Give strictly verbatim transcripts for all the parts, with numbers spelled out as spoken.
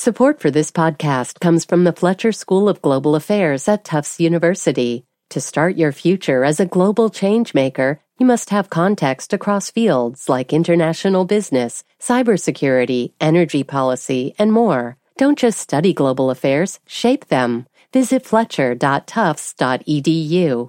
Support for this podcast comes from the Fletcher School of Global Affairs at Tufts University. To start your future as a global changemaker, you must have context across fields like international business, cybersecurity, energy policy, and more. Don't just study global affairs, shape them. Visit fletcher dot tufts dot e d u.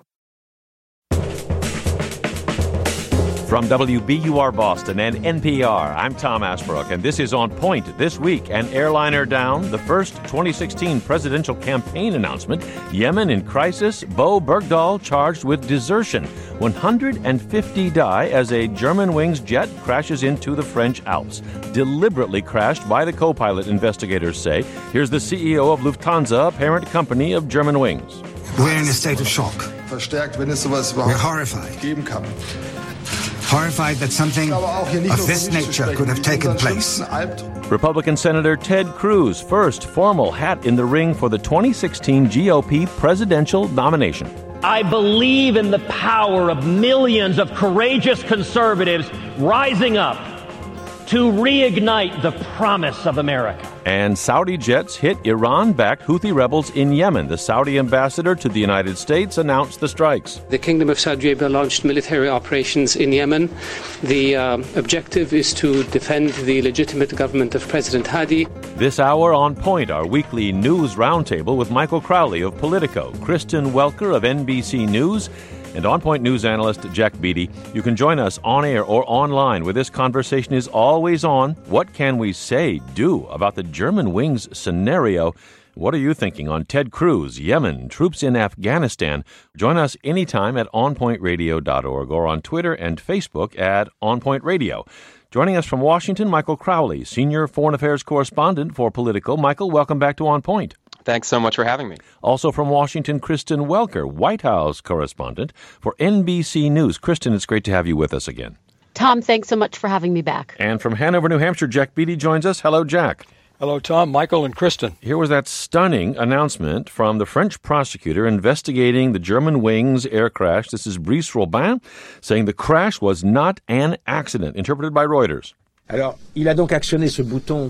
From W B U R Boston and N P R, I'm Tom Asbrook, and this is On Point. This week, an airliner down, the first twenty sixteen presidential campaign announcement, Yemen in crisis, Bo Bergdahl charged with desertion. one hundred fifty die as a Germanwings jet crashes into the French Alps. Deliberately crashed by the co-pilot, investigators say. Here's the C E O of Lufthansa, parent company of Germanwings. We're in a state of shock. We're horrified. Horrified that something of this nature could have taken place. Republican Senator Ted Cruz, first formal hat in the ring for the twenty sixteen G O P presidential nomination. I believe in the power of millions of courageous conservatives rising up to reignite the promise of America. And Saudi jets hit Iran-backed Houthi rebels in Yemen. The Saudi ambassador to the United States announced the strikes. The Kingdom of Saudi Arabia launched military operations in Yemen. The uh, objective is to defend the legitimate government of President Hadi. This hour on Point, our weekly news roundtable with Michael Crowley of Politico, Kristen Welker of N B C News, and On Point news analyst Jack Beatty. You can join us on air or online where this conversation is always on. What can we say, do about the Germanwings scenario? What are you thinking on Ted Cruz, Yemen, troops in Afghanistan? Join us anytime at on point radio dot org or on Twitter and Facebook at On Point Radio. Joining us from Washington, Michael Crowley, senior foreign affairs correspondent for Politico. Michael, welcome back to On Point. Thanks so much for having me. Also from Washington, Kristen Welker, White House correspondent for N B C News. Kristen, it's great to have you with us again. Tom, thanks so much for having me back. And from Hanover, New Hampshire, Jack Beatty joins us. Hello, Jack. Hello, Tom, Michael, and Kristen. Here was that stunning announcement from the French prosecutor investigating the Germanwings air crash. This is Brice Robin saying the crash was not an accident, interpreted by Reuters. Alors, il a donc actionné ce bouton.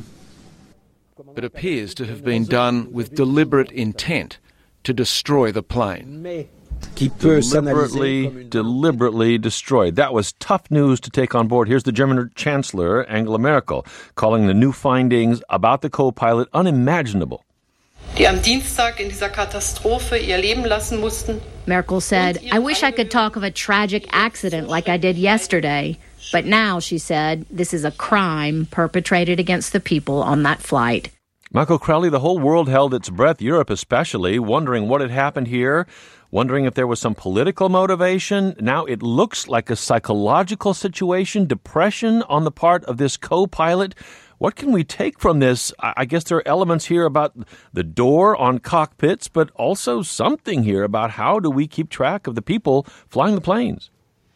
It appears to have been done with deliberate intent to destroy the plane. Deliberately, deliberately destroyed. That was tough news to take on board. Here's the German Chancellor, Angela Merkel, calling the new findings about the co-pilot unimaginable. Die am Dienstag in dieser Katastrophe ihr Leben lassen mussten. Merkel said, I wish I could talk of a tragic accident like I did yesterday. But now, she said, this is a crime perpetrated against the people on that flight. Michael Crowley, the whole world held its breath, Europe especially, wondering what had happened here, wondering if there was some political motivation. Now it looks like a psychological situation, depression on the part of this co-pilot. What can we take from this? I guess there are elements here about the door on cockpits, but also something here about how do we keep track of the people flying the planes?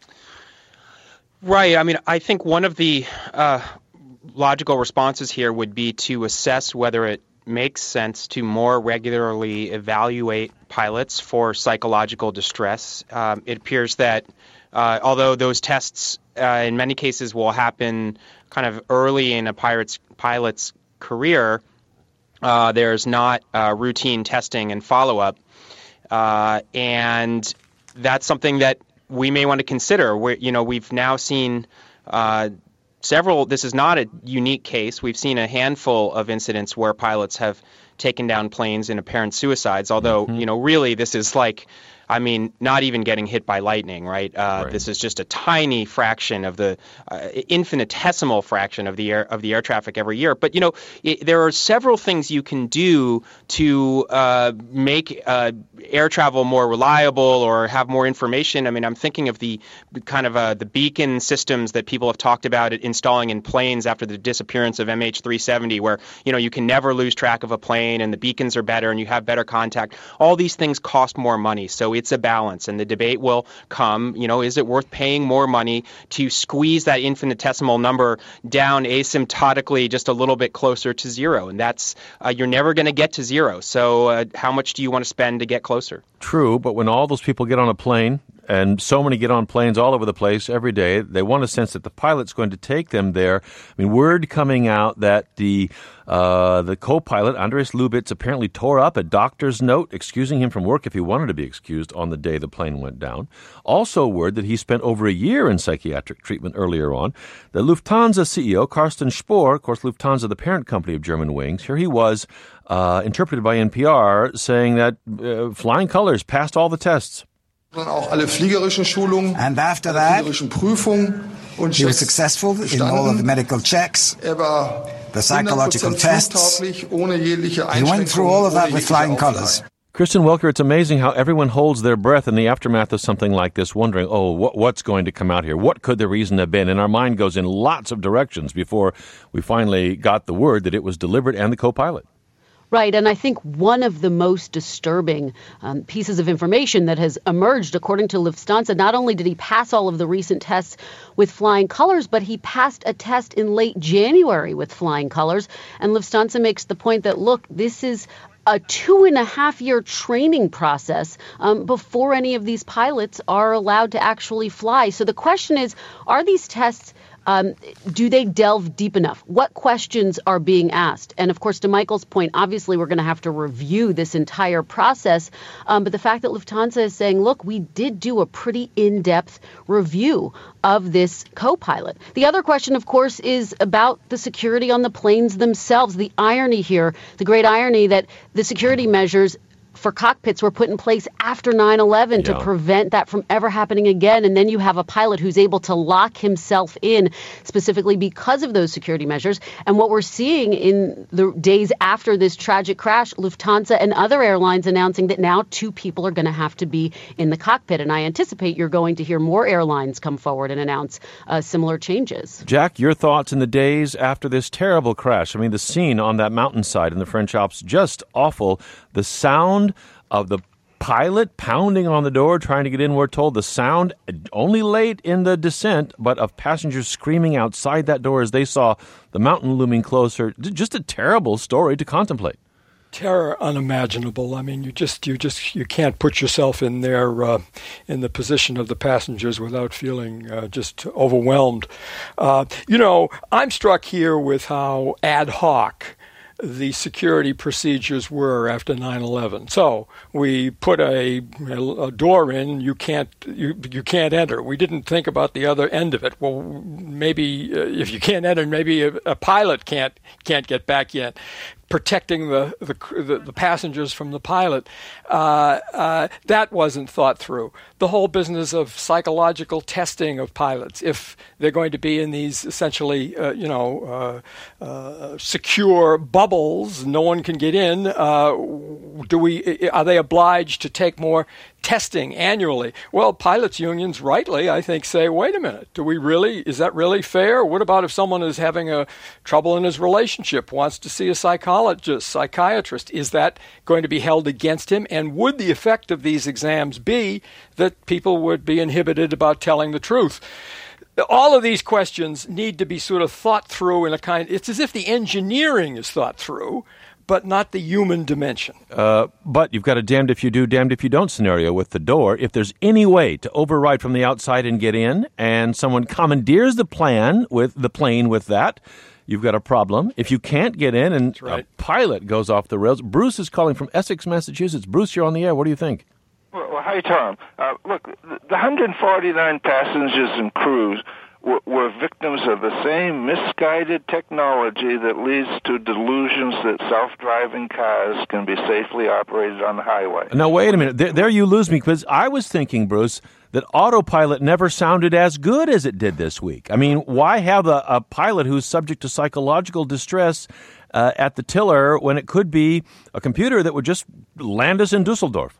Right. I mean, I think one of the uh, logical responses here would be to assess whether it makes sense to more regularly evaluate pilots for psychological distress. Um, it appears that uh, although those tests uh, in many cases will happen kind of early in a pilot's, pilot's career, uh, there's not uh, routine testing and follow-up. Uh, and that's something that we may want to consider. We're, you know, we've now seen uh, several, this is not a unique case. We've seen a handful of incidents where pilots have taken down planes in apparent suicides, although, mm-hmm. you know, really this is like, I mean, not even getting hit by lightning, right? Uh, right. This is just a tiny fraction of the uh, infinitesimal fraction of the air of the air traffic every year. But, you know, it, there are several things you can do to uh, make uh, air travel more reliable or have more information. I mean, I'm thinking of the kind of uh, the beacon systems that people have talked about installing in planes after the disappearance of M H three seventy, where, you know, you can never lose track of a plane and the beacons are better and you have better contact. All these things cost more money. So it's a balance, and the debate will come, you know, is it worth paying more money to squeeze that infinitesimal number down asymptotically just a little bit closer to zero? And that's, uh, you're never going to get to zero. So uh, how much do you want to spend to get closer? True, but when all those people get on a plane, and so many get on planes all over the place every day. They want a sense that the pilot's going to take them there. I mean, word coming out that the uh, the co-pilot, Andres Lubitz, apparently tore up a doctor's note excusing him from work if he wanted to be excused on the day the plane went down. Also word that he spent over a year in psychiatric treatment earlier on. The Lufthansa C E O, Carsten Spohr, of course, Lufthansa, the parent company of Germanwings, here he was, uh, interpreted by N P R, saying that uh, flying colors passed all the tests. And after that, he was successful in all of the medical checks, the psychological tests. He went through all of that with flying colors. Kristen Welker, it's amazing how everyone holds their breath in the aftermath of something like this, wondering, oh, what, what's going to come out here? What could the reason have been? And our mind goes in lots of directions before we finally got the word that it was deliberate and the co-pilot. Right, and I think one of the most disturbing um, pieces of information that has emerged, according to Lufthansa, not only did he pass all of the recent tests with flying colors, but he passed a test in late January with flying colors. And Lufthansa makes the point that, look, this is a two and a half year training process um, before any of these pilots are allowed to actually fly. So the question is, are these tests Um, do they delve deep enough? What questions are being asked? And of course, to Michael's point, obviously, we're going to have to review this entire process. Um, but the fact that Lufthansa is saying, look, we did do a pretty in-depth review of this co-pilot. The other question, of course, is about the security on the planes themselves. The irony here, the great irony that the security measures for cockpits were put in place after nine eleven yeah. to prevent that from ever happening again. And then you have a pilot who's able to lock himself in specifically because of those security measures. And what we're seeing in the days after this tragic crash, Lufthansa and other airlines announcing that now two people are going to have to be in the cockpit. And I anticipate you're going to hear more airlines come forward and announce uh, similar changes. Jack, your thoughts in the days after this terrible crash? I mean, the scene on that mountainside in the French Alps, just awful. The sound of the pilot pounding on the door, trying to get in, we're told. The sound, only late in the descent, but of passengers screaming outside that door as they saw the mountain looming closer. Just a terrible story to contemplate. Terror unimaginable. I mean, you just you just you can't put yourself in their uh, in the position of the passengers without feeling uh, just overwhelmed. Uh, you know, I'm struck here with how ad hoc the security procedures were after nine eleven. So we put a, a door in, you can't you you can't enter. We didn't think about the other end of it. Well, maybe uh, if you can't enter, maybe a, a pilot can't can't get back in. Protecting the, the the passengers from the pilot, uh, uh, that wasn't thought through. The whole business of psychological testing of pilots, if they're going to be in these essentially, uh, you know, uh, uh, secure bubbles, no one can get in. Uh, do we? Are they obliged to take more testing annually? Well, pilots unions, rightly, I think, say, wait a minute, do we really? Is that really fair? What about if someone is having a trouble in his relationship, wants to see a psychologist? Psychiatrist, is that going to be held against him? And would the effect of these exams be that people would be inhibited about telling the truth? All of these questions need to be sort of thought through in a kind, it's as if the engineering is thought through, but not the human dimension. Uh, but you've got a damned if you do, damned if you don't scenario with the door. If there's any way to override from the outside and get in, and someone commandeers the plan with the plane with that, you've got a problem. If you can't get in and right. a pilot goes off the rails. Bruce is calling from Essex, Massachusetts. Bruce, you're on the air. What do you think? Well, well hi, Tom. Uh, look, the one hundred forty-nine passengers and crews were, were victims of the same misguided technology that leads to delusions that self-driving cars can be safely operated on the highway. Now, wait a minute. There, there you lose me, because I was thinking, Bruce, that autopilot never sounded as good as it did this week. I mean, why have a, a pilot who's subject to psychological distress uh, at the tiller when it could be a computer that would just land us in Dusseldorf?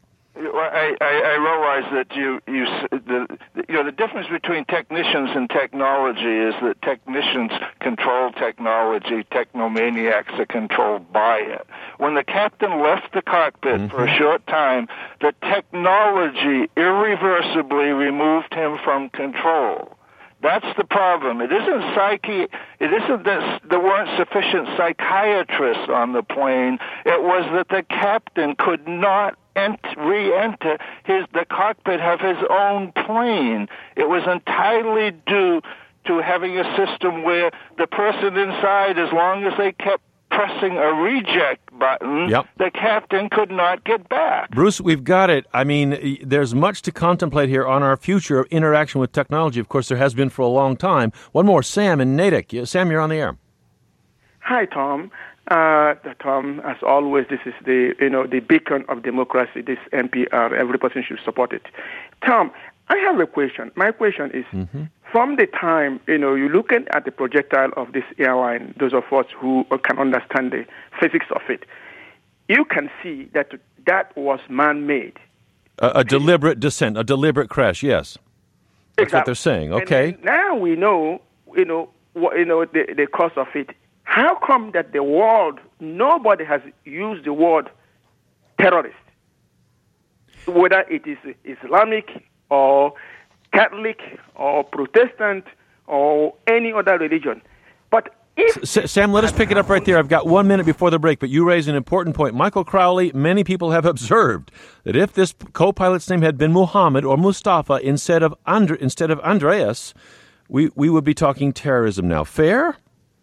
I, I, I realize that you, you, the, you know, the difference between technicians and technology is that technicians control technology, technomaniacs are controlled by it. When the captain left the cockpit mm-hmm. for a short time, the technology irreversibly removed him from control. That's the problem. It isn't psyche. It isn't that there weren't sufficient psychiatrists on the plane. It was that the captain could not ent- re-enter his the cockpit of his own plane. It was entirely due to having a system where the person inside, as long as they kept pressing a reject button, yep. the captain could not get back. Bruce, we've got it. I mean, there's much to contemplate here on our future interaction with technology. Of course, there has been for a long time. One more, Sam in Natick. Sam, you're on the air. Hi, Tom. Uh, Tom, as always, this is the you know the beacon of democracy. This N P R, every person should support it. Tom, I have a question. My question is, mm-hmm. from the time you know you look at the projectile of this airline, those of us who can understand the physics of it, you can see that that was man-made. A, a deliberate descent, a deliberate crash. Yes, that's exactly what they're saying. Okay. And now we know, you know, what, you know the the cause of it. How come that the world, nobody has used the word terrorist, whether it is Islamic or Catholic or Protestant or any other religion? But if... S- Sam, let us pick it up right there. I've got one minute before the break, but you raise an important point. Michael Crowley, many people have observed that if this co-pilot's name had been Muhammad or Mustafa instead of Andre- instead of Andreas, we, we would be talking terrorism now. Fair?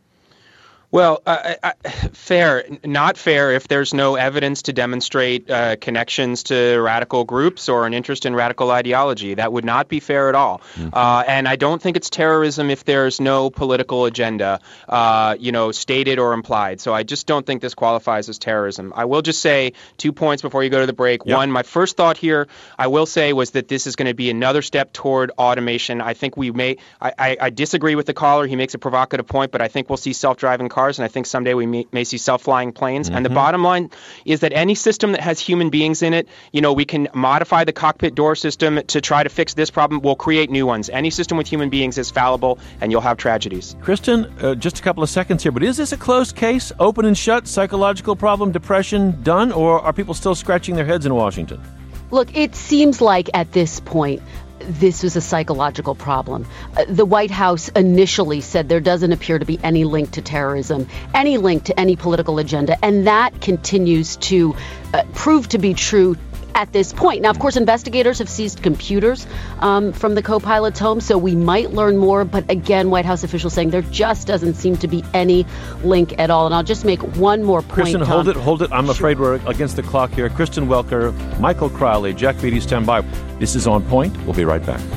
Well, uh, uh, fair, not fair if there's no evidence to demonstrate uh, connections to radical groups or an interest in radical ideology. That would not be fair at all. Mm-hmm. Uh, and I don't think it's terrorism if there's no political agenda, uh, you know, stated or implied. So I just don't think this qualifies as terrorism. I will just say two points before you go to the break. Yep. One, my first thought here, I will say, was that this is going to be another step toward automation. I think we may, I, I, I disagree with the caller. He makes a provocative point, but I think we'll see self-driving cars. Cars, and I think someday we may, may see self-flying planes. Mm-hmm. And the bottom line is that any system that has human beings in it, you know, we can modify the cockpit door system to try to fix this problem. We'll create new ones. Any system with human beings is fallible, and you'll have tragedies. Kristen, uh, just a couple of seconds here, but is this a closed case? Open and shut? Psychological problem? Depression? Done? Or are people still scratching their heads in Washington? Look, it seems like at this point, this was a psychological problem. Uh, the White House initially said there doesn't appear to be any link to terrorism, any link to any political agenda, and that continues to uh, prove to be true at this point. Now, of course, investigators have seized computers um, from the co-pilot's home, so we might learn more. But again, White House officials saying there just doesn't seem to be any link at all. And I'll just make one more point. Kristen, Tom. hold it, hold it. I'm sure. afraid we're against the clock here. Kristen Welker, Michael Crowley, Jack Beatty, stand by. This is On Point. We'll be right back.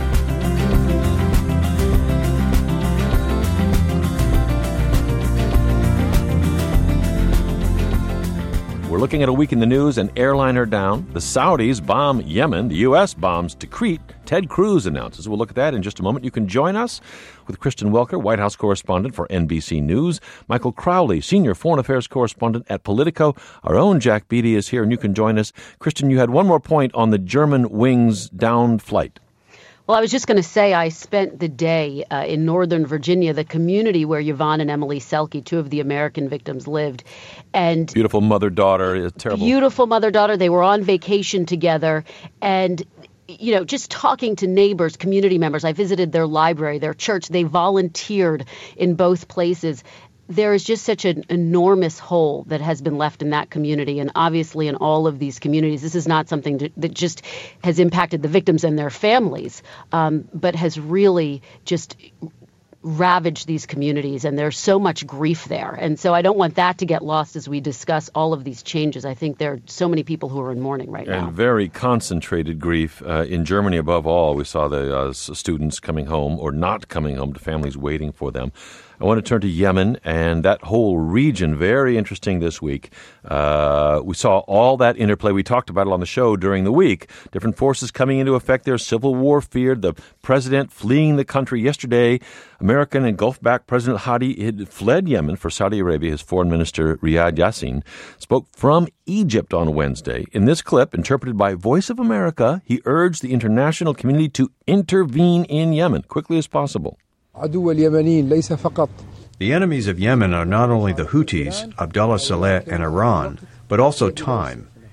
We're looking at a week in the news, an airliner down. The Saudis bomb Yemen. The U S bombs Tikrit. Ted Cruz announces. We'll look at that in just a moment. You can join us with Kristen Welker, White House correspondent for N B C News. Michael Crowley, senior foreign affairs correspondent at Politico. Our own Jack Beatty is here, and you can join us. Kristen, you had one more point on the German wings down flight. Well, I was just going to say I spent the day uh, in Northern Virginia, the community where Yvonne and Emily Selke, two of the American victims, lived. And beautiful mother-daughter. Terrible. Beautiful mother-daughter. They were on vacation together. And, you know, just talking to neighbors, community members. I visited their library, their church. They volunteered in both places. There is just such an enormous hole that has been left in that community. And obviously in all of these communities, this is not something to, that just has impacted the victims and their families, um, but has really just ravaged these communities. And there's so much grief there. And so I don't want that to get lost as we discuss all of these changes. I think there are so many people who are in mourning right and now. And very concentrated grief. Uh, in Germany, above all, we saw the uh, students coming home or not coming home to families waiting for them. I want to turn to Yemen and that whole region. Very interesting this week. Uh, we saw all that interplay. We talked about it on the show during the week. Different forces coming into effect there. Civil war feared. The president fleeing the country yesterday. American and Gulf-backed President Hadi had fled Yemen for Saudi Arabia. His foreign minister, Riyad Yassin, spoke from Egypt on Wednesday. In this clip, interpreted by Voice of America, he urged the international community to intervene in Yemen quickly as possible. The enemies of Yemen are not only the Houthis, Abdullah Saleh, and Iran, but also time.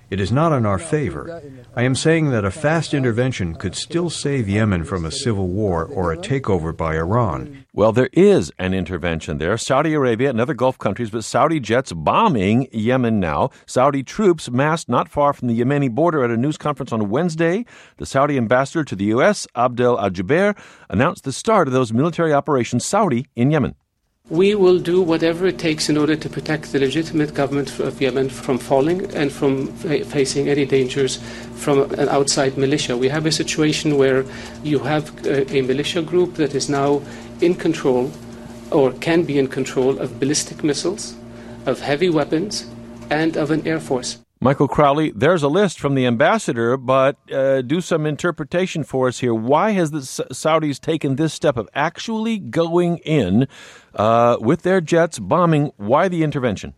It is not in our favor. I am saying that a fast intervention could still save Yemen from a civil war or a takeover by Iran. Well, there is an intervention there. Saudi Arabia and other Gulf countries, but Saudi jets bombing Yemen now. Saudi troops massed not far from the Yemeni border at a news conference on Wednesday. The Saudi ambassador to the U S, Abdel Al-Jubeir, announced the start of those military operations Saudi in Yemen. We will do whatever it takes in order to protect the legitimate government of Yemen from falling and from fa- facing any dangers from an outside militia. We have a situation where you have a, a militia group that is now in control or can be in control of ballistic missiles, of heavy weapons, and of an air force. Michael Crowley, there's a list from the ambassador, but uh, do some interpretation for us here. Why has the Saudis taken this step of actually going in uh, with their jets, bombing? Why the intervention?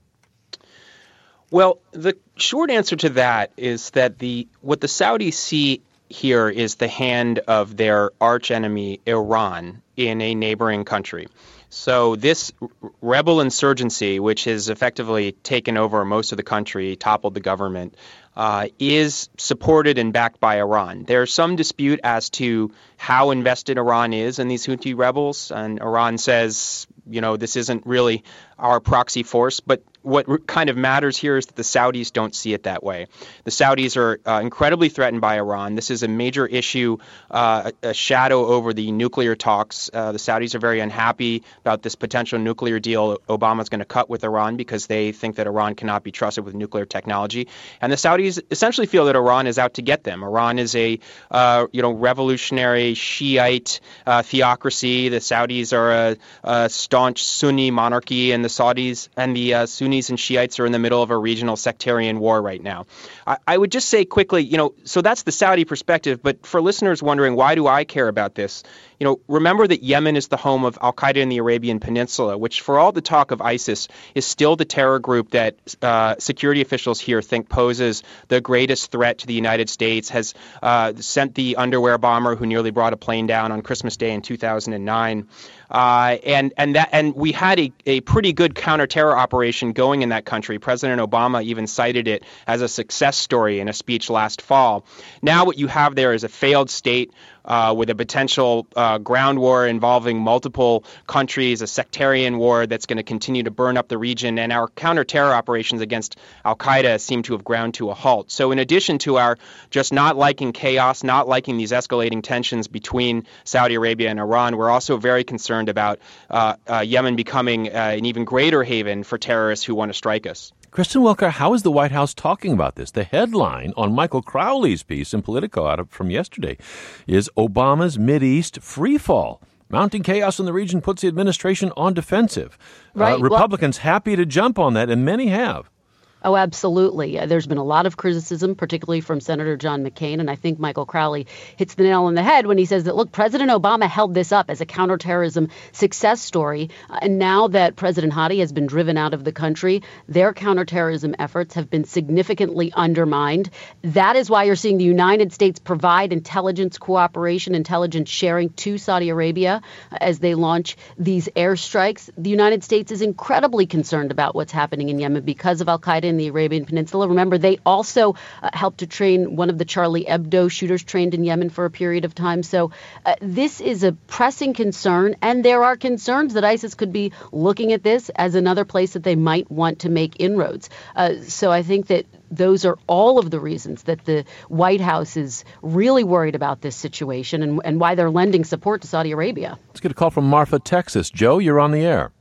Well, the short answer to that is that the what the Saudis see here is the hand of their archenemy, Iran, in a neighboring country. So this rebel insurgency, which has effectively taken over most of the country, toppled the government, uh, is supported and backed by Iran. There's some dispute as to how invested Iran is in these Houthi rebels, and Iran says, you know, this isn't really our proxy force, but what kind of matters here is that the Saudis don't see it that way. The Saudis are uh, incredibly threatened by Iran. This is a major issue, uh, a, a shadow over the nuclear talks. Uh, the Saudis are very unhappy about this potential nuclear deal Obama's going to cut with Iran because they think that Iran cannot be trusted with nuclear technology. And the Saudis essentially feel that Iran is out to get them. Iran is a uh, you know revolutionary Shiite uh, theocracy. The Saudis are a, a staunch Sunni monarchy, and the Saudis and the uh, Sunnis and Shiites are in the middle of a regional sectarian war right now. I, I would just say quickly, you know, so that's the Saudi perspective. But for listeners wondering, why do I care about this? You know, remember that Yemen is the home of al-Qaeda in the Arabian Peninsula, which for all the talk of ISIS is still the terror group that uh, security officials here think poses the greatest threat to the United States, has uh, sent the underwear bomber who nearly brought a plane down on Christmas Day in two thousand nine. Uh, and and that and we had a, a pretty good counterterror operation going in that country. President Obama even cited it as a success story in a speech last fall. Now what you have there is a failed state uh, with a potential uh, ground war involving multiple countries, a sectarian war that's going to continue to burn up the region, and our counterterror operations against al-Qaeda seem to have ground to a halt. So in addition to our just not liking chaos, not liking these escalating tensions between Saudi Arabia and Iran, we're also very concerned about uh, uh, Yemen becoming uh, an even greater haven for terrorists who want to strike us. Kristen Welker, how is the White House talking about this? The headline on Michael Crowley's piece in Politico out of, from yesterday is Obama's Mideast freefall. Mounting chaos in the region puts the administration on defensive. Right. Uh, Republicans well, happy to jump on that, and many have. Oh, absolutely. Uh, there's been a lot of criticism, particularly from Senator John McCain. And I think Michael Crowley hits the nail on the head when he says that, look, President Obama held this up as a counterterrorism success story. Uh, and now that President Hadi has been driven out of the country, their counterterrorism efforts have been significantly undermined. That is why you're seeing the United States provide intelligence cooperation, intelligence sharing to Saudi Arabia uh, as they launch these airstrikes. The United States is incredibly concerned about what's happening in Yemen because of al-Qaeda in the Arabian Peninsula. Remember, they also uh, helped to train one of the Charlie Hebdo shooters trained in Yemen for a period of time. So uh, this is a pressing concern, and there are concerns that ISIS could be looking at this as another place that they might want to make inroads. Uh, so I think that those are all of the reasons that the White House is really worried about this situation and, and why they're lending support to Saudi Arabia. Let's get a call from Marfa, Texas. Joe, you're on the air.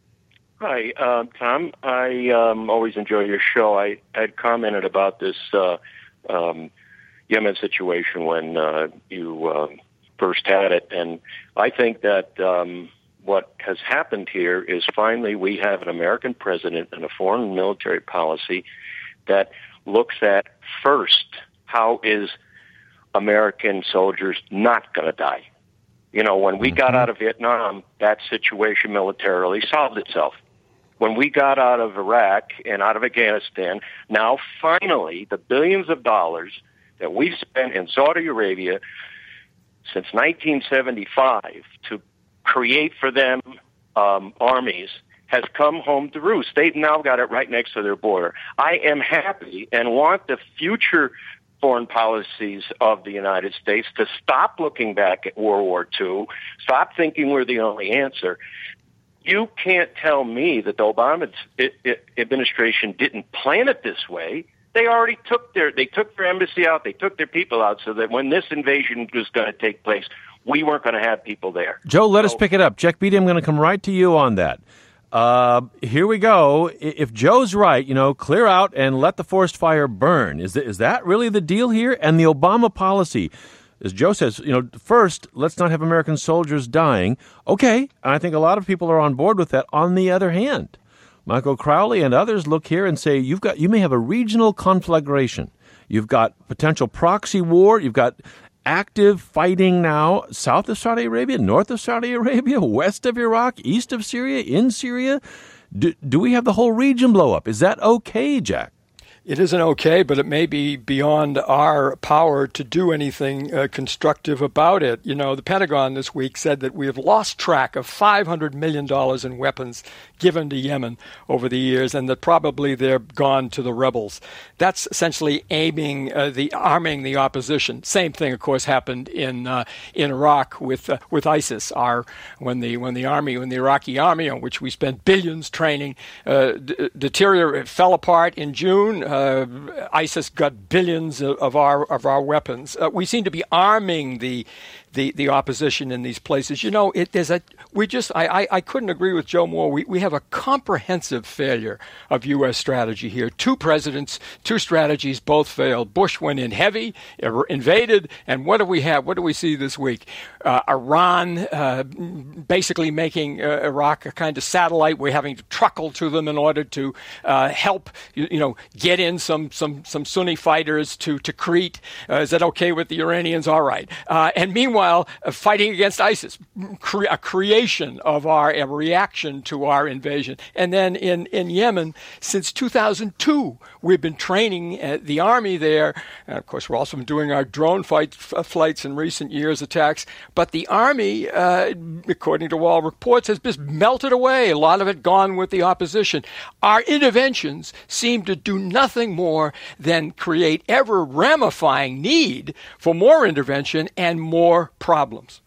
Hi, uh, Tom. I um, always enjoy your show. I had commented about this uh, um, Yemen situation when uh, you uh, first had it, and I think that um, what has happened here is finally we have an American president and a foreign military policy that looks at first how is American soldiers not going to die. You know, when we mm-hmm. got out of Vietnam, that situation militarily solved itself. When we got out of Iraq and out of Afghanistan, now finally the billions of dollars that we've spent in Saudi Arabia since nineteen seventy-five to create for them um, armies has come home to roost. They've now got it right next to their border. I am happy and want the future foreign policies of the United States to stop looking back at World War Two, stop thinking we're the only answer. You can't tell me that the Obama administration didn't plan it this way. They already took their they took their embassy out, they took their people out, so that when this invasion was going to take place, we weren't going to have people there. Joe, let so, us pick it up. Jack Beatty, I'm going to come right to you on that. Uh, here we go. If Joe's right, you know, clear out and let the forest fire burn. Is that, is that really the deal here? And the Obama policy, as Joe says, you know, first, let's not have American soldiers dying. Okay, I think a lot of people are on board with that. On the other hand, Michael Crowley and others look here and say, you've got, you may have a regional conflagration. You've got potential proxy war. You've got active fighting now south of Saudi Arabia, north of Saudi Arabia, west of Iraq, east of Syria, in Syria. Do, do we have the whole region blow up? Is that okay, Jack? It isn't okay, but it may be beyond our power to do anything uh, constructive about it. You know, the Pentagon this week said that we have lost track of five hundred million dollars in weapons given to Yemen over the years, and that probably they're gone to the rebels. That's essentially aiming uh, the arming the opposition. Same thing, of course, happened in uh, in Iraq with uh, with ISIS. Our when the when the army when the Iraqi army, on which we spent billions training, uh, d- deteriorated, fell apart in June. Uh, ISIS got billions of, of our of our weapons. Uh, we seem to be arming the the the opposition in these places. You know, it there's a we just I, I, I couldn't agree with Joe more. We we have a comprehensive failure of U S strategy here. Two presidents, two strategies, both failed. Bush went in heavy, invaded, and what do we have? What do we see this week? Uh, Iran uh, basically making uh, Iraq a kind of satellite. We're having to truckle to them in order to uh, help you, you know get in some some some Sunni fighters to to Crete. Uh, is that okay with the Iranians? All right. Uh, and meanwhile. While uh, fighting against ISIS, cre- a creation of our a reaction to our invasion. And then in, in Yemen, since two thousand two, we've been training uh, the army there. And of course, we're also been doing our drone fight, f- flights in recent years, attacks. But the army, uh, according to all reports, has just melted away. A lot of it gone with the opposition. Our interventions seem to do nothing more than create ever ramifying need for more intervention and more problems.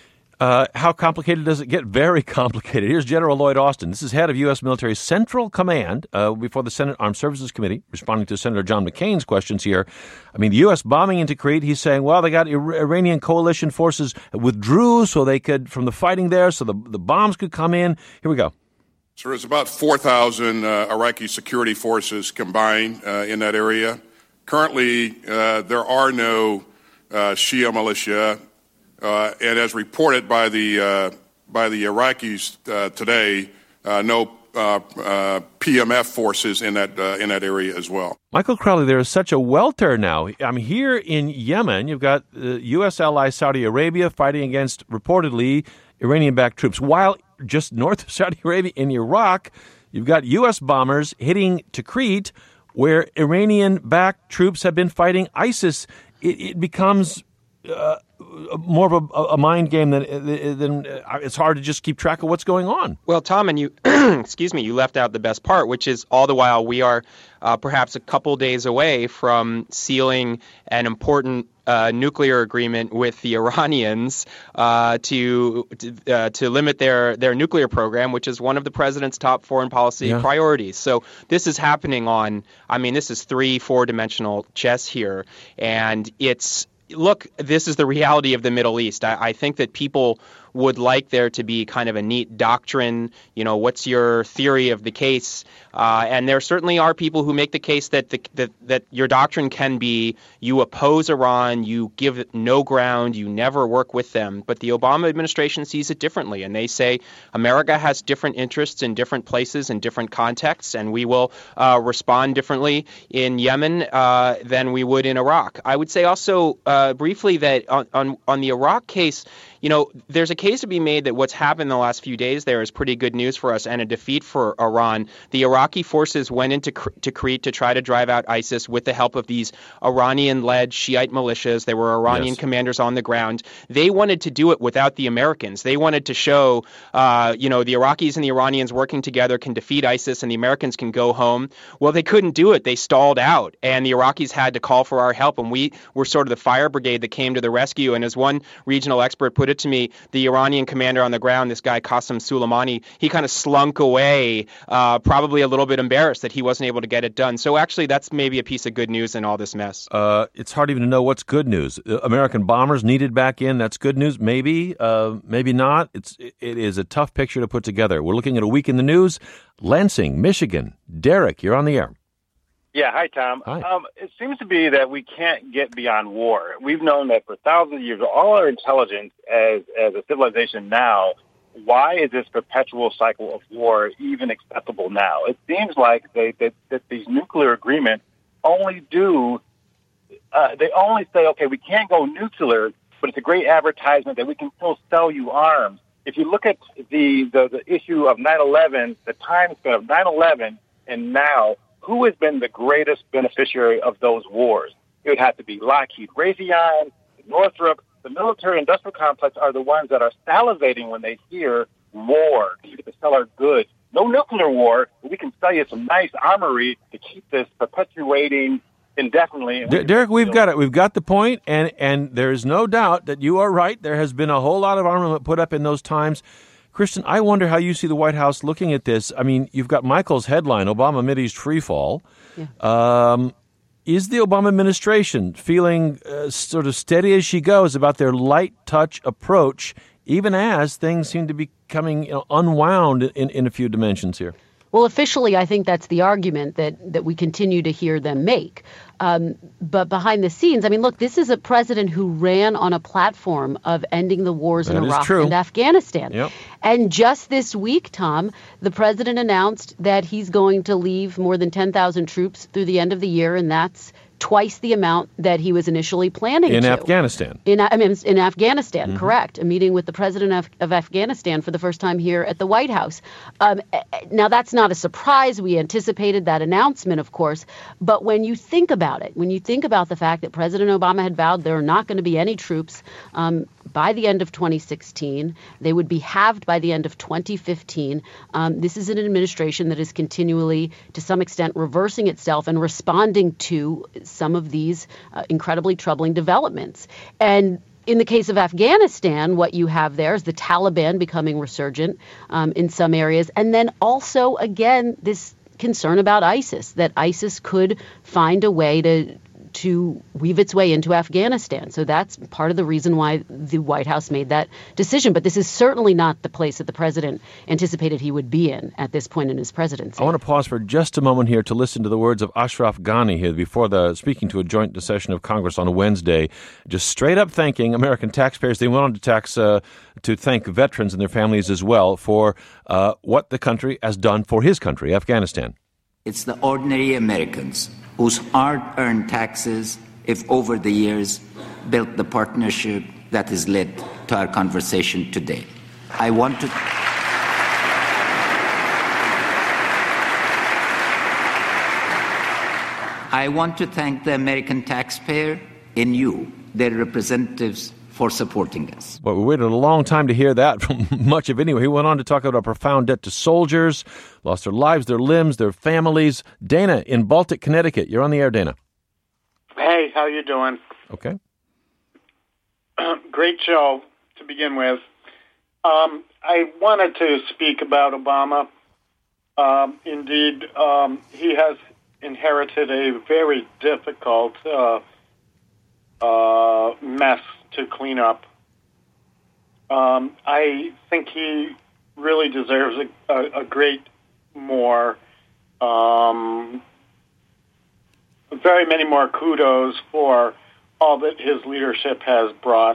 Uh, how complicated does it get? Very complicated. Here's General Lloyd Austin. This is head of U S Military Central Command uh, before the Senate Armed Services Committee, responding to Senator John McCain's questions here. I mean, the U S bombing into Crete, he's saying, well, they got Ir- Iranian coalition forces withdrew so they could, from the fighting there, so the, the bombs could come in. Here we go. So there's about four thousand uh, Iraqi security forces combined uh, in that area. Currently, uh, there are no uh, Shia militia. Uh, and as reported by the uh, by the Iraqis uh, today, uh, no uh, uh, P M F forces in that uh, in that area as well. Michael Crowley, there is such a welter now. I mean, here in Yemen, you've got the U S ally Saudi Arabia fighting against reportedly Iranian-backed troops, while just north of Saudi Arabia in Iraq, you've got U S bombers hitting Tikrit, where Iranian-backed troops have been fighting ISIS. It, it becomes Uh, more of a, a mind game than, than uh, it's hard to just keep track of what's going on. Well, Tom, and you, excuse me, you left out the best part, which is all the while we are uh, perhaps a couple days away from sealing an important uh, nuclear agreement with the Iranians uh, to to, uh, to limit their, their nuclear program, which is one of the president's top foreign policy yeah. priorities. So this is happening on, I mean, this is three, four-dimensional chess here, and it's Look, this is the reality of the Middle East. I, I think that people would like there to be kind of a neat doctrine. You know, what's your theory of the case? Uh, and there certainly are people who make the case that, the, that that your doctrine can be you oppose Iran, you give it no ground, you never work with them. But the Obama administration sees it differently, and they say America has different interests in different places and different contexts, and we will uh, respond differently in Yemen uh, than we would in Iraq. I would say also uh, briefly that on, on, on the Iraq case, you know, there's a case to be made that what's happened in the last few days there is pretty good news for us and a defeat for Iran. The Iraqi forces went into to Crete to try to drive out ISIS with the help of these Iranian-led Shiite militias. There were Iranian yes. commanders on the ground. They wanted to do it without the Americans. They wanted to show, uh, you know, the Iraqis and the Iranians working together can defeat ISIS and the Americans can go home. Well, they couldn't do it. They stalled out, and the Iraqis had to call for our help, and we were sort of the fire brigade that came to the rescue. And as one regional expert put it to me, the Iranian commander on the ground, this guy Qasem Soleimani, he kind of slunk away, uh, probably a little bit embarrassed that he wasn't able to get it done. So actually, that's maybe a piece of good news in all this mess. Uh, it's hard even to know what's good news. American bombers needed back in. That's good news. Maybe, uh, maybe not. It's it is a tough picture to put together. We're looking at a week in the news. Lansing, Michigan. Derek, you're on the air. Yeah, hi, Tom. Hi. Um, it seems to be that we can't get beyond war. We've known that for thousands of years. All our intelligence as as a civilization now, why is this perpetual cycle of war even acceptable now? It seems like they, that, that these nuclear agreements only do, uh, they only say, okay, we can't go nuclear, but it's a great advertisement that we can still sell you arms. If you look at the, the, the issue of nine eleven, the time span of nine eleven and now, who has been the greatest beneficiary of those wars? It would have to be Lockheed Raytheon, Northrop. The military-industrial complex are the ones that are salivating when they hear war. You get to sell our goods. No nuclear war, but we can sell you some nice armory to keep this perpetuating indefinitely. D- Derek, we've got it. We've got the point, and and there is no doubt that you are right. There has been a whole lot of armament put up in those times. Kristen, I wonder how you see the White House looking at this. I mean, you've got Michael's headline, Obama Mideast freefall. Yeah. Um, is the Obama administration feeling uh, sort of steady as she goes about their light touch approach, even as things seem to be coming you know, unwound in, in a few dimensions here? Well, officially, I think that's the argument that, that we continue to hear them make. Um, but behind the scenes, I mean, look, this is a president who ran on a platform of ending the wars that in Iraq true. and Afghanistan. Yep. And just this week, Tom, the president announced that he's going to leave more than ten thousand troops through the end of the year, and that's twice the amount that he was initially planning in to. Afghanistan. In I mean, in Afghanistan, mm-hmm. correct. A meeting with the president of, of Afghanistan for the first time here at the White House. Um, now, that's not a surprise. We anticipated that announcement, of course. But when you think about it, when you think about the fact that President Obama had vowed there are not going to be any troops um, by the end of twenty sixteen, they would be halved by the end of twenty fifteen. Um, this is an administration that is continually, to some extent, reversing itself and responding to some of these uh, incredibly troubling developments. And in the case of Afghanistan, what you have there is the Taliban becoming resurgent um, in some areas. And then also, again, this concern about ISIS, that ISIS could find a way to to weave its way into Afghanistan. So that's part of the reason why the White House made that decision. But this is certainly not the place that the president anticipated he would be in at this point in his presidency. I want to pause for just a moment here to listen to the words of Ashraf Ghani here before the speaking to a joint session of Congress on Wednesday, just straight up thanking American taxpayers. They went on to tax uh, to thank veterans and their families as well for uh, what the country has done for his country, Afghanistan. It's the ordinary Americans whose hard-earned taxes, if over the years, built the partnership that has led to our conversation today. I want to... I want to thank the American taxpayer and you, their representatives, for supporting us. Well, we waited a long time to hear that from much of anyone. He went on to talk about a profound debt to soldiers, lost their lives, their limbs, their families. Dana in Baltic, Connecticut. You're on the air, Dana. Hey, how you doing? Okay. Great show to begin with. Um, I wanted to speak about Obama. Um, indeed, um, he has inherited a very difficult uh, uh, mess to clean up. Um, I think he really deserves a, a, a great more, um, very many more kudos for all that his leadership has brought.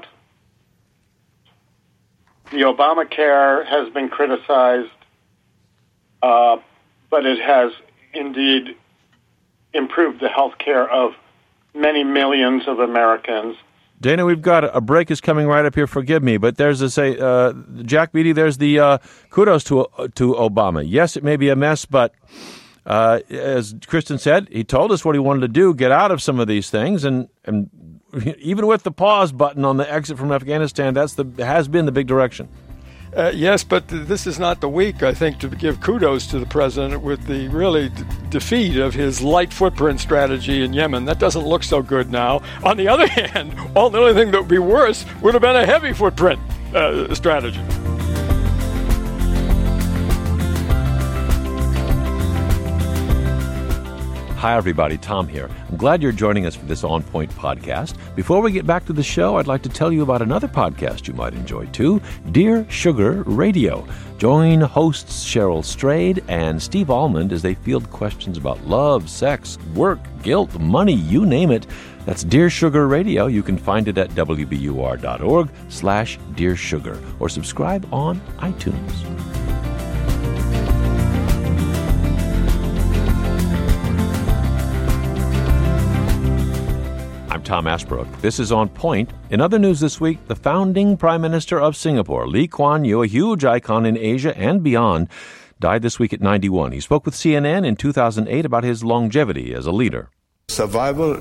The Obamacare has been criticized, uh, but it has indeed improved the health care of many millions of Americans. Dana, we've got a, a break is coming right up here. Forgive me, but there's a say, uh, Jack Beatty. There's the uh, kudos to uh, to Obama. Yes, it may be a mess, but uh, as Kristen said, he told us what he wanted to do: get out of some of these things, and and even with the pause button on the exit from Afghanistan, that's the has been the big direction. Uh, yes, but th- this is not the week, I think, to give kudos to the president with the really d- defeat of his light footprint strategy in Yemen. That doesn't look so good now. On the other hand, all the only thing that would be worse would have been a heavy footprint uh, strategy. Hi, everybody. Tom here. I'm glad you're joining us for this On Point podcast. Before we get back to the show, I'd like to tell you about another podcast you might enjoy, too, Dear Sugar Radio. Join hosts Cheryl Strayed and Steve Almond as they field questions about love, sex, work, guilt, money, you name it. That's Dear Sugar Radio. You can find it at w b u r dot org slash Dear Sugar or subscribe on iTunes. I'm Tom Ashbrook. This is On Point. In other news this week, the founding Prime Minister of Singapore, Lee Kuan Yew, a huge icon in Asia and beyond, died this week at ninety-one. He spoke with C N N in two thousand eight about his longevity as a leader. Survival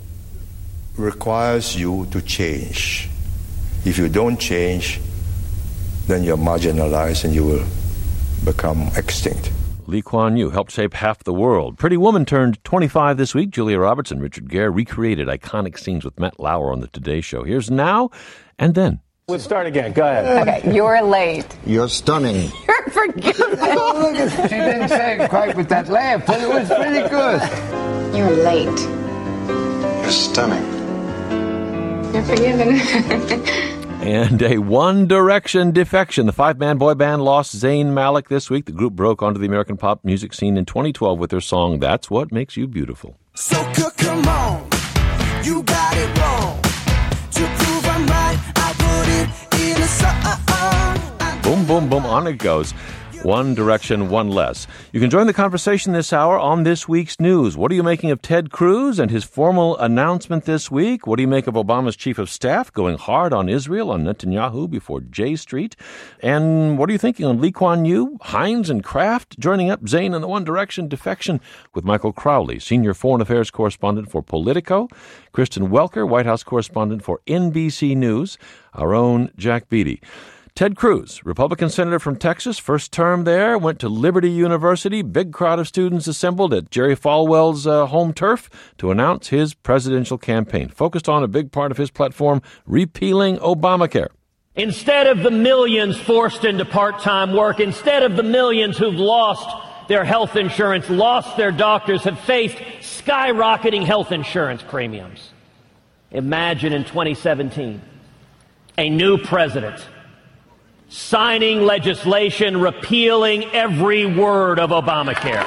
requires you to change. If you don't change, then you're marginalized and you will become extinct. Lee Kuan Yew helped shape half the world. Pretty Woman turned twenty-five this week. Julia Roberts and Richard Gere recreated iconic scenes with Matt Lauer on the Today Show. Here's Now and Then. Let's start again. Go ahead. Okay, you're late. You're stunning. You're forgiven. Oh, look at, she didn't say it quite with that laugh, but it was pretty good. You're late. You're stunning. You're forgiven. And a One Direction defection. The five-man boy band lost Zayn Malik this week. The group broke onto the American pop music scene in twenty twelve with their song, That's What Makes You Beautiful. So come on, you got it wrong. To prove I'm right, I put it in a song. Boom, boom, boom, on it goes. One Direction, one less. You can join the conversation this hour on this week's news. What are you making of Ted Cruz and his formal announcement this week? What do you make of Obama's chief of staff going hard on Israel, on Netanyahu before J Street? And what are you thinking on Lee Kuan Yew, Hines, and Kraft joining up Zayn and the One Direction defection with Michael Crowley, senior foreign affairs correspondent for Politico, Kristen Welker, White House correspondent for N B C News, our own Jack Beatty. Ted Cruz, Republican senator from Texas, first term there, went to Liberty University. Big crowd of students assembled at Jerry Falwell's uh, home turf to announce his presidential campaign, focused on a big part of his platform, repealing Obamacare. Instead of the millions forced into part-time work, instead of the millions who've lost their health insurance, lost their doctors, have faced skyrocketing health insurance premiums. Imagine in twenty seventeen, a new president signing legislation repealing every word of Obamacare.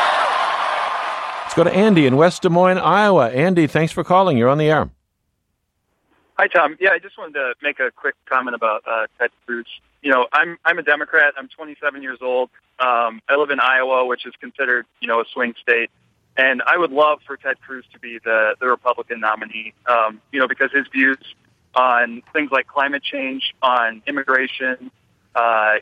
Let's go to Andy in West Des Moines, Iowa. Andy, thanks for calling. You're on the air. Hi, Tom. Yeah, I just wanted to make a quick comment about uh, Ted Cruz. You know, I'm I'm a Democrat. I'm twenty-seven years old. Um, I live in Iowa, which is considered, you know, a swing state. And I would love for Ted Cruz to be the, the Republican nominee, um, you know, because his views on things like climate change, on immigration. Uh,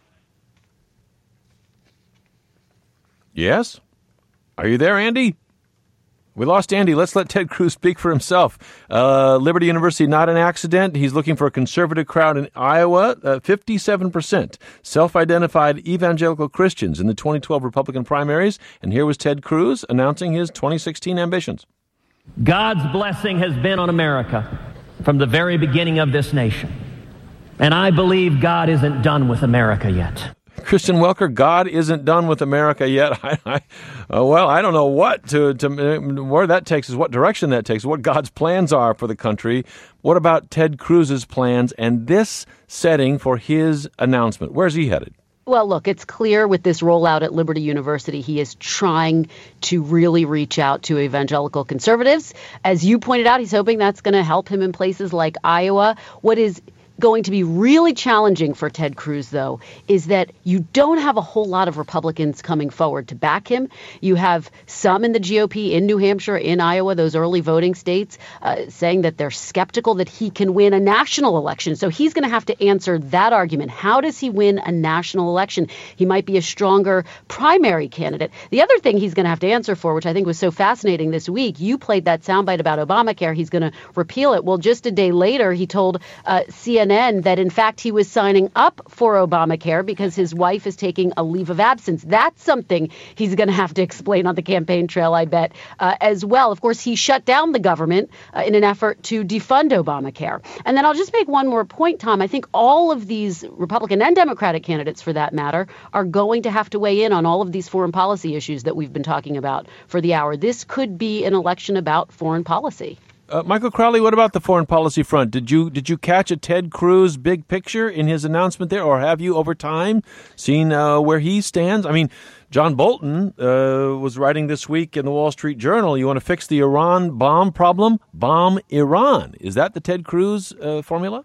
yes? Are you there, Andy? We lost Andy. Let's let Ted Cruz speak for himself. Uh, Liberty University, not an accident. He's looking for a conservative crowd in Iowa. Uh, fifty-seven percent self-identified evangelical Christians in the twenty twelve Republican primaries. And here was Ted Cruz announcing his twenty sixteen ambitions. God's blessing has been on America from the very beginning of this nation. And I believe God isn't done with America yet. Kristen Welker, God isn't done with America yet. I, I, uh, well, I don't know what to, to where that takes us, what direction that takes us, what God's plans are for the country. What about Ted Cruz's plans and this setting for his announcement? Where's he headed? Well, look, it's clear with this rollout at Liberty University, he is trying to really reach out to evangelical conservatives. As you pointed out, he's hoping that's going to help him in places like Iowa. What is going to be really challenging for Ted Cruz, though, is that you don't have a whole lot of Republicans coming forward to back him. You have some in the G O P in New Hampshire, in Iowa, those early voting states, uh, saying that they're skeptical that he can win a national election. So he's going to have to answer that argument. How does he win a national election? He might be a stronger primary candidate. The other thing he's going to have to answer for, which I think was so fascinating this week, you played that soundbite about Obamacare. He's going to repeal it. Well, just a day later, he told uh, C N N that, in fact, he was signing up for Obamacare because his wife is taking a leave of absence. That's something he's going to have to explain on the campaign trail, I bet, uh, as well. Of course, he shut down the government uh, in an effort to defund Obamacare. And then I'll just make one more point, Tom. I think all of these Republican and Democratic candidates, for that matter, are going to have to weigh in on all of these foreign policy issues that we've been talking about for the hour. This could be an election about foreign policy. Uh, Michael Crowley, what about the foreign policy front? Did you did you catch a Ted Cruz big picture in his announcement there, or have you over time seen uh, where he stands? I mean, John Bolton uh, was writing this week in the Wall Street Journal, you want to fix the Iran bomb problem? Bomb Iran. Is that the Ted Cruz uh, formula?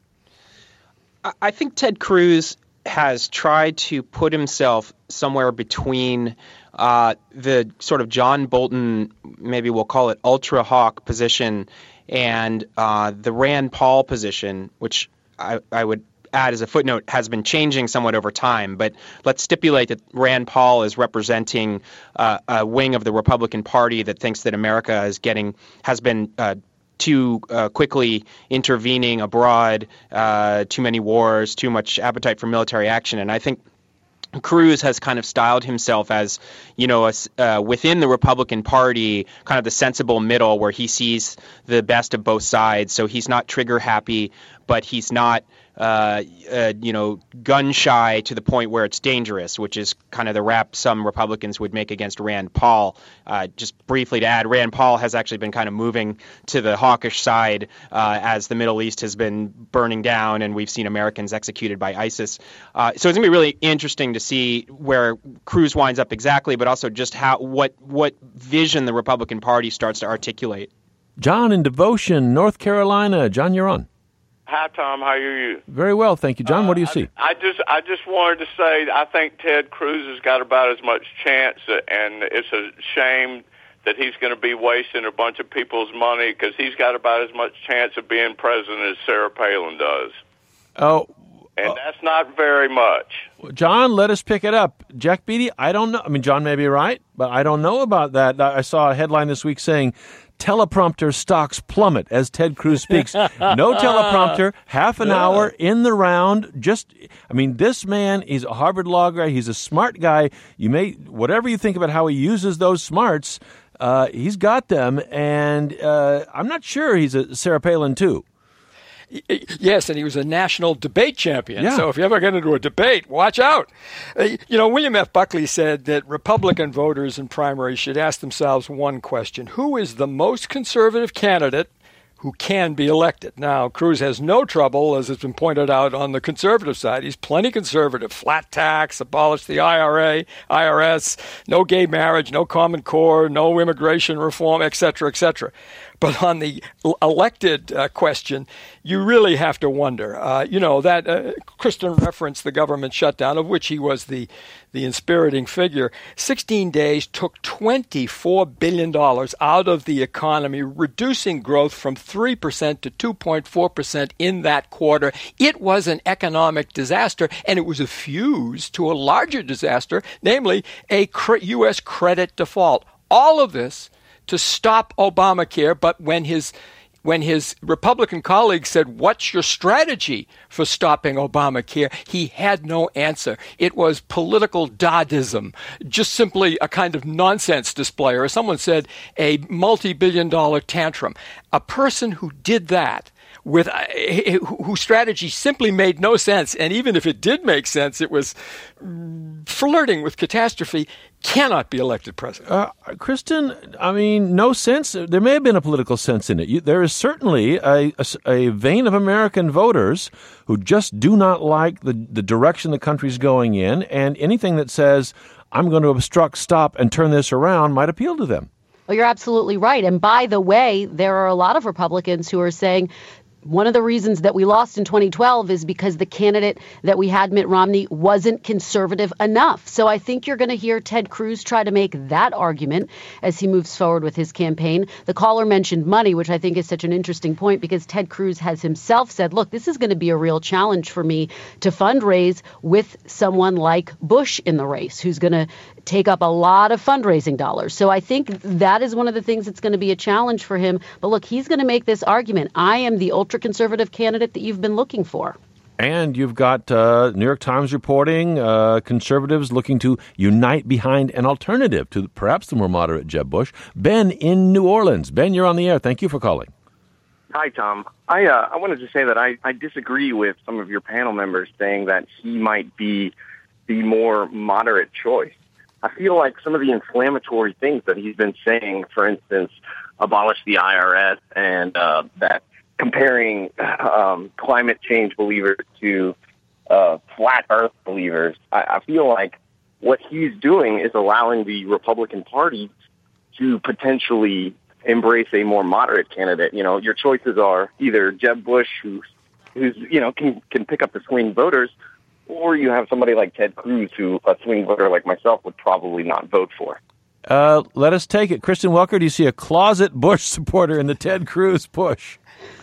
I think Ted Cruz has tried to put himself somewhere between uh, the sort of John Bolton, maybe we'll call it ultra hawk position, and uh, the Rand Paul position, which I, I would add as a footnote has been changing somewhat over time. But let's stipulate that Rand Paul is representing uh, a wing of the Republican Party that thinks that America is getting has been uh, too uh, quickly intervening abroad, uh, too many wars, too much appetite for military action. And I think Cruz has kind of styled himself as, you know, a, uh, within the Republican Party, kind of the sensible middle where he sees the best of both sides. So he's not trigger happy, but he's not, uh, uh, you know, gun shy to the point where it's dangerous, which is kind of the rap some Republicans would make against Rand Paul. Uh, just briefly to add, Rand Paul has actually been kind of moving to the hawkish side uh, as the Middle East has been burning down and we've seen Americans executed by ISIS. Uh, so it's going to be really interesting to see where Cruz winds up exactly, but also just how what what vision the Republican Party starts to articulate. John in Devotion, North Carolina. John, you're on. Hi, Tom. How are you? Very well, thank you. John, uh, what do you see? I, I just I just wanted to say I think Ted Cruz has got about as much chance, and it's a shame that he's going to be wasting a bunch of people's money because he's got about as much chance of being president as Sarah Palin does. Oh. And that's not very much. John, let us pick it up. Jack Beatty, I don't know. I mean, John may be right, but I don't know about that. I saw a headline this week saying, teleprompter stocks plummet as Ted Cruz speaks. No teleprompter, half an yeah. hour in the round. Just, I mean, this man, he's a Harvard law guy. He's a smart guy. You may, whatever you think about how he uses those smarts, uh, he's got them. And uh, I'm not sure he's a Sarah Palin, too. Yes, and he was a national debate champion. Yeah. So if you ever get into a debate, watch out. Uh, you know, William F. Buckley said that Republican voters in primaries should ask themselves one question: who is the most conservative candidate who can be elected? Now, Cruz has no trouble, as has been pointed out, on the conservative side. He's plenty conservative. Flat tax, abolish the I R A, I R S, no gay marriage, no Common Core, no immigration reform, et cetera, et cetera. But on the elected uh, question, you really have to wonder. Uh, you know, that uh, Kristen referenced the government shutdown, of which he was the, the inspiriting figure. sixteen days took twenty-four billion dollars out of the economy, reducing growth from three percent to two point four percent in that quarter. It was an economic disaster, and it was a fuse to a larger disaster, namely a U S credit default. All of this to stop Obamacare, but when his when his Republican colleagues said, "What's your strategy for stopping Obamacare?" he had no answer. It was political Doddism, just simply a kind of nonsense display, or as someone said, a multi-billion dollar tantrum. A person who did that, with uh, whose strategy simply made no sense, and even if it did make sense, it was flirting with catastrophe, cannot be elected president. Uh, Kristen, I mean, no sense. There may have been a political sense in it. You, there is certainly a, a, a vein of American voters who just do not like the, the direction the country's going in, and anything that says, I'm going to obstruct, stop, and turn this around might appeal to them. Well, you're absolutely right. And by the way, there are a lot of Republicans who are saying, one of the reasons that we lost in twenty twelve is because the candidate that we had, Mitt Romney, wasn't conservative enough. So I think you're going to hear Ted Cruz try to make that argument as he moves forward with his campaign. The caller mentioned money, which I think is such an interesting point because Ted Cruz has himself said, look, this is going to be a real challenge for me to fundraise with someone like Bush in the race, who's going to take up a lot of fundraising dollars. So I think that is one of the things that's going to be a challenge for him. But look, he's going to make this argument. I am the ultra-conservative candidate that you've been looking for. And you've got uh, New York Times reporting uh, conservatives looking to unite behind an alternative to perhaps the more moderate Jeb Bush. Ben in New Orleans. Ben, you're on the air. Thank you for calling. Hi, Tom. I uh, I wanted to say that I, I disagree with some of your panel members saying that he might be the more moderate choice. I feel like some of the inflammatory things that he's been saying, for instance, abolish the I R S and uh, that comparing um, climate change believers to uh, flat earth believers, I, I feel like what he's doing is allowing the Republican Party to potentially embrace a more moderate candidate. You know, your choices are either Jeb Bush, who's, who's you know, can, can pick up the swing voters, or you have somebody like Ted Cruz, who a swing voter like myself would probably not vote for. Uh, let us take it. Kristen Welker, do you see a closet Bush supporter in the Ted Cruz push?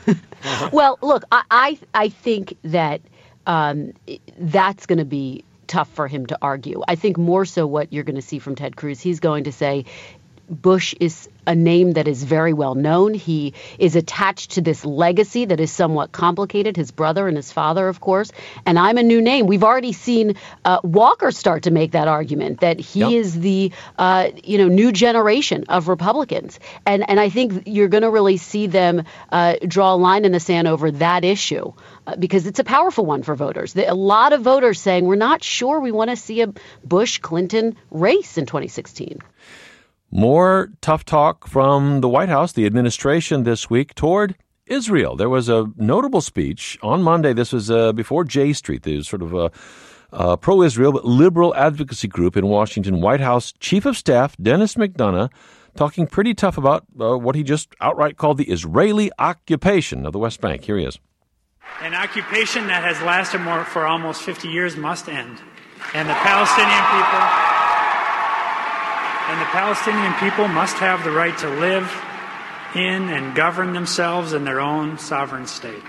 Well, look, I I, I think that um, that's going to be tough for him to argue. I think more so what you're going to see from Ted Cruz, he's going to say Bush is a name that is very well known. He is attached to this legacy that is somewhat complicated, his brother and his father, of course. And I'm a new name. We've already seen uh, Walker start to make that argument that he yep. is the, uh, you know, new generation of Republicans. And, and I think you're going to really see them uh, draw a line in the sand over that issue uh, because it's a powerful one for voters. A lot of voters saying we're not sure we want to see a Bush-Clinton race in twenty sixteen. More tough talk from the White House, the administration this week toward Israel. There was a notable speech on Monday. This was uh, before J Street, the sort of a, a pro-Israel but liberal advocacy group in Washington. White House Chief of Staff Dennis McDonough talking pretty tough about uh, what he just outright called the Israeli occupation of the West Bank. Here he is. An occupation that has lasted more for almost fifty years must end. And the Palestinian people... And the Palestinian people must have the right to live in and govern themselves in their own sovereign state.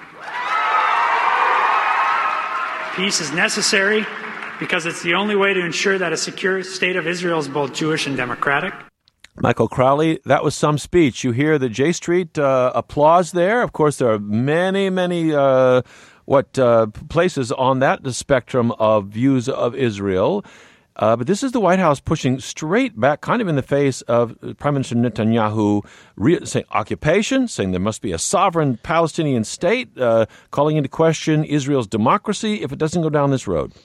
Peace is necessary because it's the only way to ensure that a secure state of Israel is both Jewish and democratic. Michael Crowley, that was some speech. You hear the J Street uh, applause there. Of course, there are many, many uh, what uh, places on that spectrum of views of Israel. Uh, but this is the White House pushing straight back, kind of in the face of Prime Minister Netanyahu, re- saying occupation, saying there must be a sovereign Palestinian state, uh, calling into question Israel's democracy if it doesn't go down this road.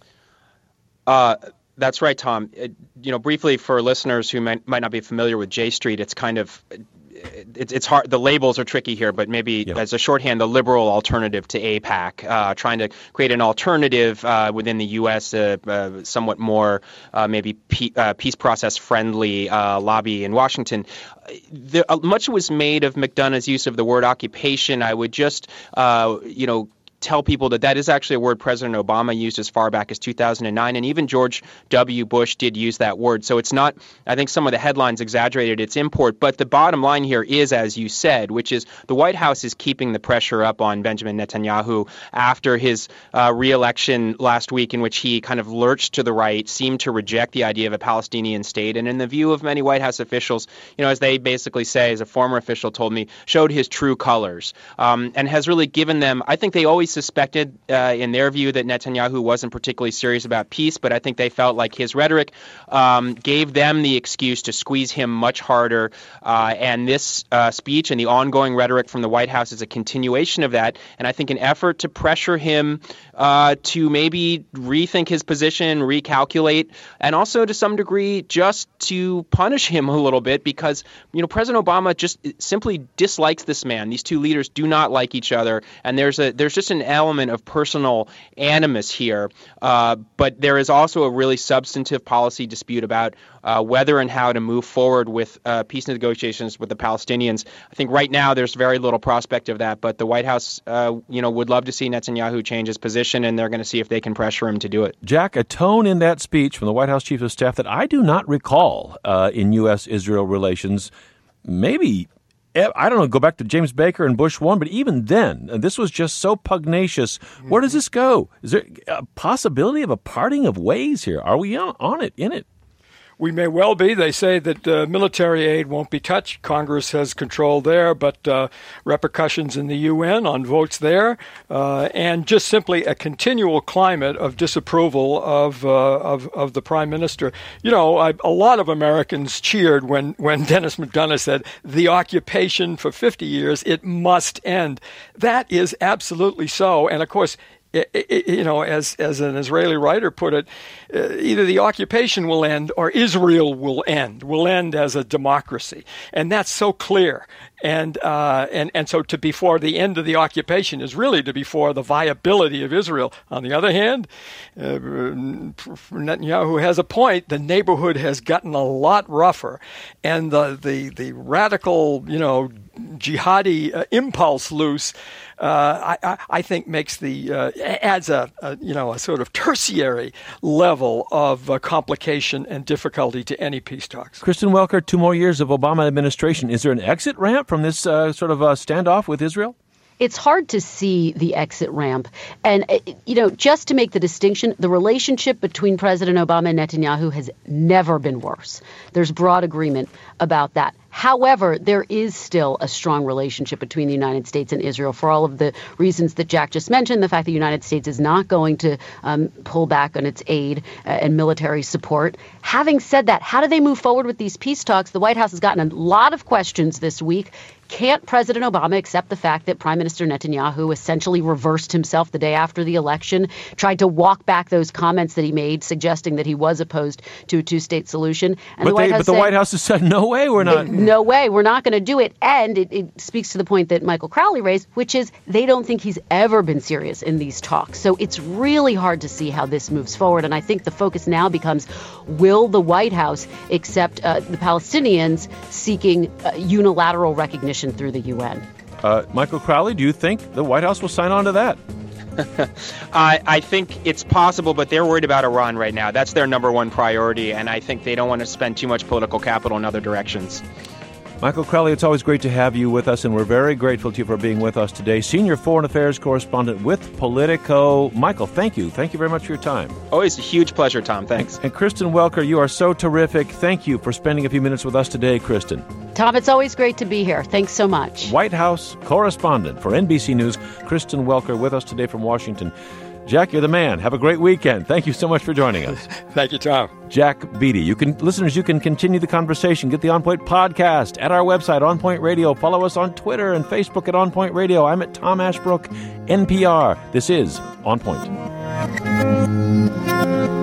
Uh, that's right, Tom. It, you know, briefly for listeners who might, might not be familiar with J Street, it's kind of it, it's hard. The labels are tricky here, but maybe yeah. as a shorthand, the liberal alternative to AIPAC, uh, trying to create an alternative uh, within the U S, uh, uh, somewhat more uh, maybe pe- uh, peace process friendly uh, lobby in Washington. There, uh, much was made of McDonough's use of the word occupation. I would just, uh, you know, tell people that that is actually a word President Obama used as far back as two thousand nine, and even George W. Bush did use that word. So it's not, I think some of the headlines exaggerated its import, but the bottom line here is, as you said, which is the White House is keeping the pressure up on Benjamin Netanyahu after his uh, re-election last week, in which he kind of lurched to the right, seemed to reject the idea of a Palestinian state, and in the view of many White House officials, you know, as they basically say, as a former official told me, showed his true colors, um, and has really given them, I think they always suspected uh, in their view that Netanyahu wasn't particularly serious about peace, but I think they felt like his rhetoric um, gave them the excuse to squeeze him much harder. Uh, and this uh, speech and the ongoing rhetoric from the White House is a continuation of that. And I think an effort to pressure him uh, to maybe rethink his position, recalculate, and also to some degree just to punish him a little bit because, you know, President Obama just simply dislikes this man. These two leaders do not like each other. And there's a there's just an an element of personal animus here, uh, but there is also a really substantive policy dispute about uh, whether and how to move forward with uh, peace negotiations with the Palestinians. I think right now there's very little prospect of that, but the White House, uh, you know, would love to see Netanyahu change his position, and they're going to see if they can pressure him to do it. Jack, a tone in that speech from the White House Chief of Staff that I do not recall uh, in U S Israel relations. Maybe, I don't know, go back to James Baker and Bush one, but even then, this was just so pugnacious. Mm-hmm. Where does this go? Is there a possibility of a parting of ways here? Are we on, on it, in it? We may well be. They say that uh, military aid won't be touched. Congress has control there, but uh, repercussions in the U N on votes there, uh, and just simply a continual climate of disapproval of uh, of, of the Prime Minister. You know, I, a lot of Americans cheered when, when Dennis McDonough said, the occupation for fifty years, it must end. That is absolutely so. And, of course, It, it, you know, as as an Israeli writer put it, uh, either the occupation will end or Israel will end, will end as a democracy. And that's so clear. And uh, and and so to before the end of the occupation is really to before the viability of Israel. On the other hand, uh, Netanyahu has a point. The neighborhood has gotten a lot rougher, and the the, the radical, you know, jihadi uh, impulse loose. Uh, I, I think makes the uh, adds a, a you know a sort of tertiary level of uh, complication and difficulty to any peace talks. Kristen Welker, two more years of Obama administration. Is there an exit ramp from this uh, sort of uh, standoff with Israel? It's hard to see the exit ramp. And, you know, just to make the distinction, the relationship between President Obama and Netanyahu has never been worse. There's broad agreement about that. However, there is still a strong relationship between the United States and Israel for all of the reasons that Jack just mentioned, the fact that the United States is not going to um, pull back on its aid uh, and military support. Having said that, how do they move forward with these peace talks? The White House has gotten a lot of questions this week. Can't President Obama accept the fact that Prime Minister Netanyahu essentially reversed himself the day after the election, tried to walk back those comments that he made, suggesting that he was opposed to a two-state solution? And but, the White they, House but the said, White House has said, no way, we're not. No way, we're not going to do it. And it, it speaks to the point that Michael Crowley raised, which is they don't think he's ever been serious in these talks. So it's really hard to see how this moves forward. And I think the focus now becomes, will the White House accept uh, the Palestinians seeking uh, unilateral recognition through the U N? Uh, Michael Crowley, do you think the White House will sign on to that? I, I think it's possible, but they're worried about Iran right now. That's their number one priority, and I think they don't want to spend too much political capital in other directions. Michael Crowley, it's always great to have you with us, and we're very grateful to you for being with us today. Senior Foreign Affairs Correspondent with Politico. Michael, thank you. Thank you very much for your time. Always a huge pleasure, Tom. Thanks. And, and Kristen Welker, you are so terrific. Thank you for spending a few minutes with us today, Kristen. Tom, it's always great to be here. Thanks so much. White House correspondent for N B C News, Kristen Welker, with us today from Washington. Jack, you're the man. Have a great weekend. Thank you so much for joining us. Thank you, Tom. Jack Beatty. You can, listeners, you can continue the conversation. Get the On Point podcast at our website, On Point Radio. Follow us on Twitter and Facebook at On Point Radio. I'm at Tom Ashbrook, N P R. This is On Point.